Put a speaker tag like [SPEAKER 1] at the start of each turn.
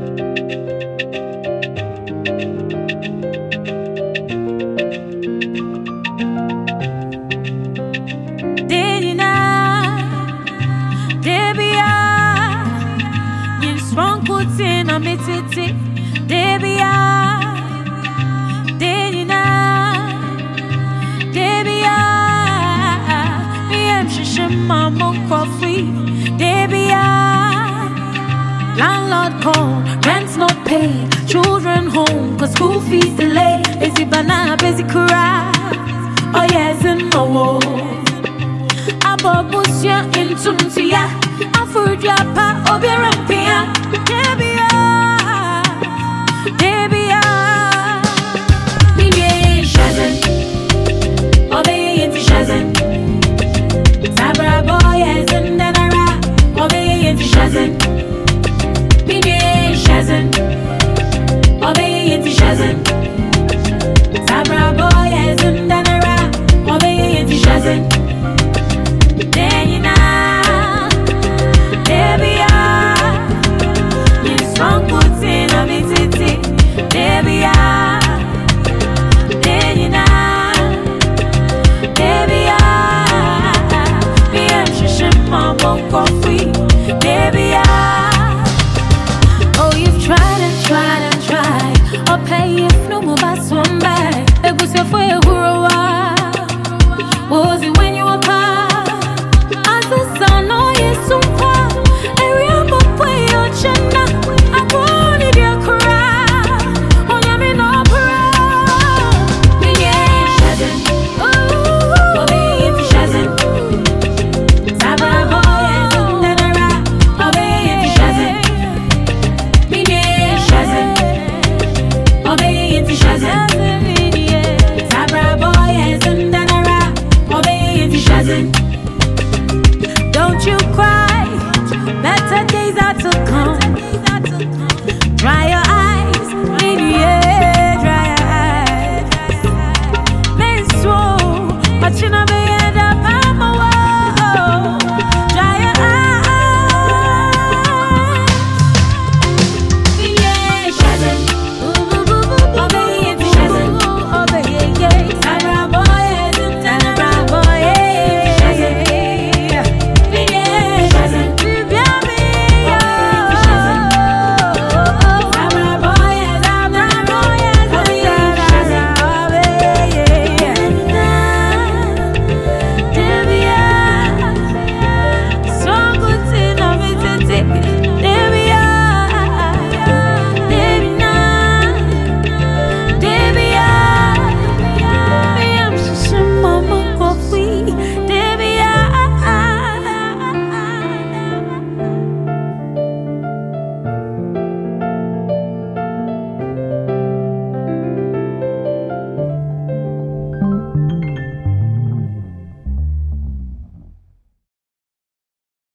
[SPEAKER 1] Landlord call, rent's not paid, children home, cause school fees delayed. Busy banana, busy cry. Oh yes, and no. Abobusya into Mtia, Afurja pa Oberampia, Debia, Debia, Mine Shazan, Obey into Shazan, Sabra boys and Nanara, Obey into Shazan. Shazan, obey it, Shazan. Sabra boys and Danara, obey it, Shazan. Then you know, there we are. You strong puts in a city, there we are. Then you know, there we are. Me and Shishim, Mama, coffee, there we are. Tried and tried. I'll pay if no more by some bag. It was your for a while. Was it when you were caught? As the sun, oh yes, so far. Area up way your china. I wanted your cry. Oh, yeah, me no proud. Me yeah, Shazan. Oh, me if Shazan. Sabra boys and Nanara. Oh, me if Shazan. Don't you cry, better days are to come.